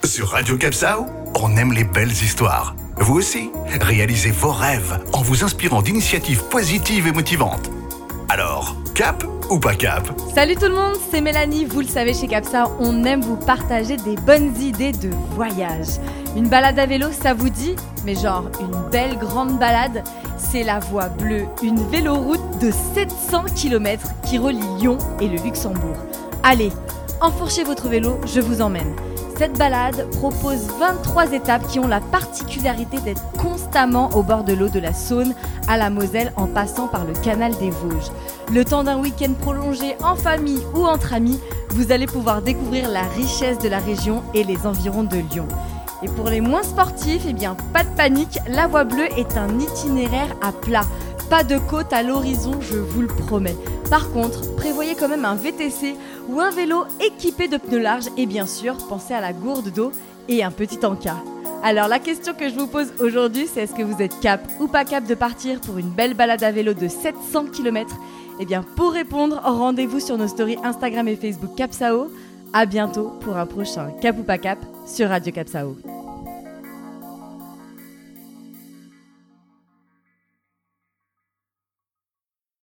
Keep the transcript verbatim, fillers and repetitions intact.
Sur Radio Capsao, on aime les belles histoires. Vous aussi, réalisez vos rêves en vous inspirant d'initiatives positives et motivantes. Alors, cap ou pas cap? Salut tout le monde, c'est Mélanie. Vous le savez, chez Capsao, on aime vous partager des bonnes idées de voyage. Une balade à vélo, ça vous dit? Mais genre, une belle grande balade, c'est la Voie Bleue, une véloroute de sept cents kilomètres qui relie Lyon et le Luxembourg. Allez, enfourchez votre vélo, je vous emmène. Cette balade propose vingt-trois étapes qui ont la particularité d'être constamment au bord de l'eau de la Saône à la Moselle en passant par le canal des Vosges. Le temps d'un week-end prolongé en famille ou entre amis, vous allez pouvoir découvrir la richesse de la région et les environs de Lyon. Et pour les moins sportifs, eh bien pas de panique, la Voie Bleue est un itinéraire à plat. Pas de côte à l'horizon, je vous le promets. Par contre, prévoyez quand même un V T C ou un vélo équipé de pneus larges et bien sûr, pensez à la gourde d'eau et un petit encas. Alors la question que je vous pose aujourd'hui, c'est est-ce que vous êtes cap ou pas cap de partir pour une belle balade à vélo de sept cents kilomètres? Eh bien pour répondre, rendez-vous sur nos stories Instagram et Facebook Capsao. À bientôt pour un prochain Cap ou pas cap sur Radio Capsao.